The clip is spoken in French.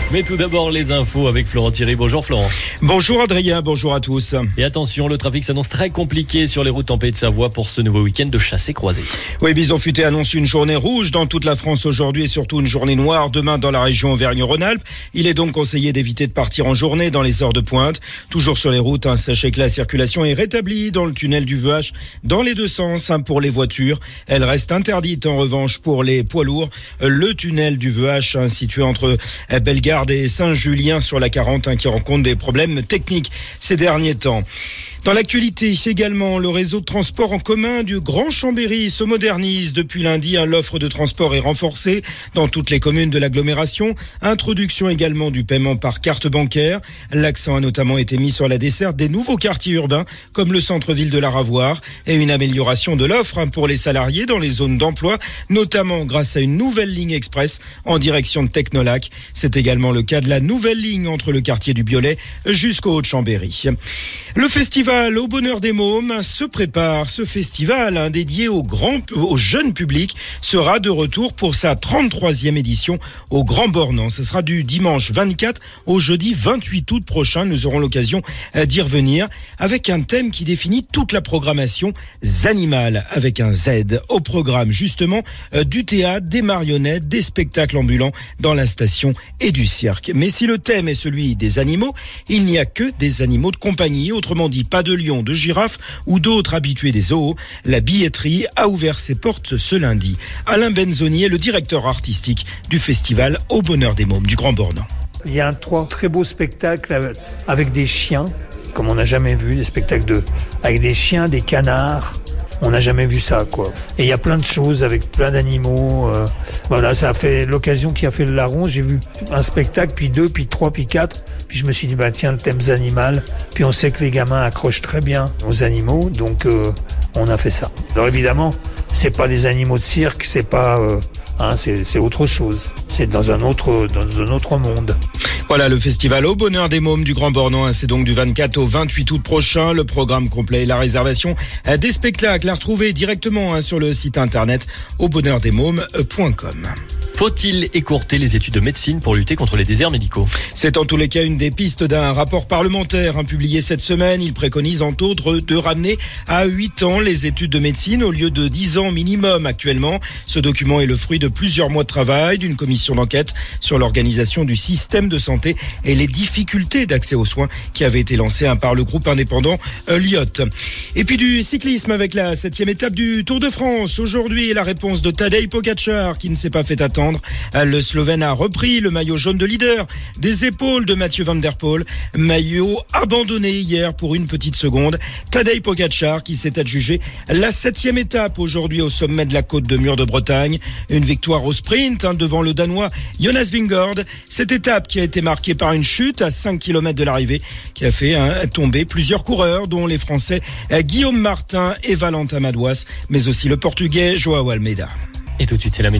Mais tout d'abord, les infos avec Florent Thierry. Bonjour Florent. Bonjour Adrien, bonjour à tous. Et attention, le trafic s'annonce très compliqué sur les routes en Pays de Savoie pour ce nouveau week-end de chassé-croisé. Oui, Bison Futé annonce une journée rouge dans toute la France aujourd'hui et surtout une journée noire demain dans la région Auvergne-Rhône-Alpes. Il est donc conseillé d'éviter de partir en journée dans les heures de pointe. Toujours sur les routes, sachez que la circulation est rétablie dans le tunnel du VH dans les deux sens pour les voitures. Elle reste interdite en revanche pour les poids lourds. Le tunnel du VH situé entre Bellegarde et Saint-Julien sur la 40 qui rencontre des problèmes techniques ces derniers temps. Dans l'actualité également, le réseau de transport en commun du Grand Chambéry se modernise. Depuis lundi, l'offre de transport est renforcée dans toutes les communes de l'agglomération. Introduction également du paiement par carte bancaire. L'accent a notamment été mis sur la desserte des nouveaux quartiers urbains comme le centre-ville de la Ravoire et une amélioration de l'offre pour les salariés dans les zones d'emploi, notamment grâce à une nouvelle ligne express en direction de Technolac. C'est également le cas de la nouvelle ligne entre le quartier du Biolay jusqu'au Haut-de-Chambéry. Le festival au Bonheur des Mômes se prépare. Ce festival dédié au jeune public sera de retour pour sa 33e édition au Grand Bornand. Ce sera du dimanche 24 au jeudi 28 août prochain. Nous aurons l'occasion d'y revenir avec un thème qui définit toute la programmation Zanimal avec un Z. Au programme justement du théâtre, des marionnettes, des spectacles ambulants dans la station et du cirque. Mais si le thème est celui des animaux, il n'y a que des animaux de compagnie. Autrement dit, pas de lions, de girafes ou d'autres habitués des zoos. La billetterie a ouvert ses portes ce lundi. Alain Benzoni est le directeur artistique du festival au Bonheur des Mômes du Grand Bornand. Il y a trois très beaux spectacles avec des chiens, comme on n'a jamais vu, des spectacles avec des chiens, des canards. On n'a jamais vu ça, quoi. Et il y a plein de choses avec plein d'animaux. Voilà, ça a fait l'occasion qui a fait le larron. J'ai vu un spectacle, puis 2, puis 3, puis 4. Puis je me suis dit, tiens, le thème animal. Puis on sait que les gamins accrochent très bien aux animaux, donc on a fait ça. Alors évidemment, c'est pas des animaux de cirque, c'est pas, c'est autre chose. C'est dans un autre monde. Voilà, le festival au Bonheur des Mômes du Grand Bornand, c'est donc du 24 au 28 août prochain. Le programme complet et la réservation des spectacles à retrouver directement sur le site internet aubonheurdesmômes.com. Faut-il écourter les études de médecine pour lutter contre les déserts médicaux ? C'est en tous les cas une des pistes d'un rapport parlementaire publié cette semaine. Il préconise entre autres de ramener à 8 ans les études de médecine au lieu de 10 ans minimum actuellement. Ce document est le fruit de plusieurs mois de travail d'une commission d'enquête sur l'organisation du système de santé et les difficultés d'accès aux soins qui avait été lancée par le groupe indépendant Lyot. Et puis du cyclisme avec la 7e étape du Tour de France. Aujourd'hui, la réponse de Tadej Pogačar qui ne s'est pas fait attendre. Le Slovène a repris le maillot jaune de leader des épaules de Mathieu Van Der Poel. Maillot abandonné hier pour une petite seconde. Tadej Pogačar qui s'est adjugé la 7e étape aujourd'hui au sommet de la côte de Mur de Bretagne. Une victoire au sprint devant le Danois Jonas Vingegaard. Cette étape qui a été marquée par une chute à 5 km de l'arrivée qui a fait tomber plusieurs coureurs dont les Français Guillaume Martin et Valentin Madouas, mais aussi le Portugais João Almeida. Et tout de suite, c'est la